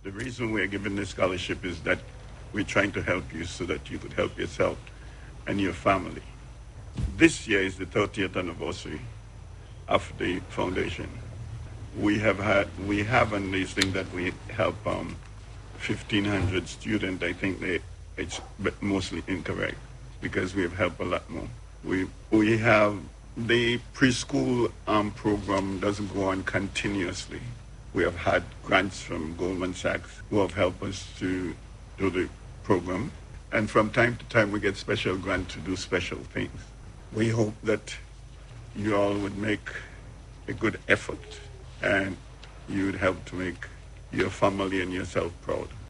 The reason we're giving this scholarship is that we're trying to help you so that you could help yourself and your family. This year is the 30th anniversary of the foundation. We have on these things that we help 1,500 students. I think it's mostly incorrect because we have helped a lot more. We have the preschool program doesn't go on continuously. We have had grants from Goldman Sachs who have helped us to do the program. And from time to time, we get special grants to do special things. We hope that you all would make a good effort and you would help to make your family and yourself proud.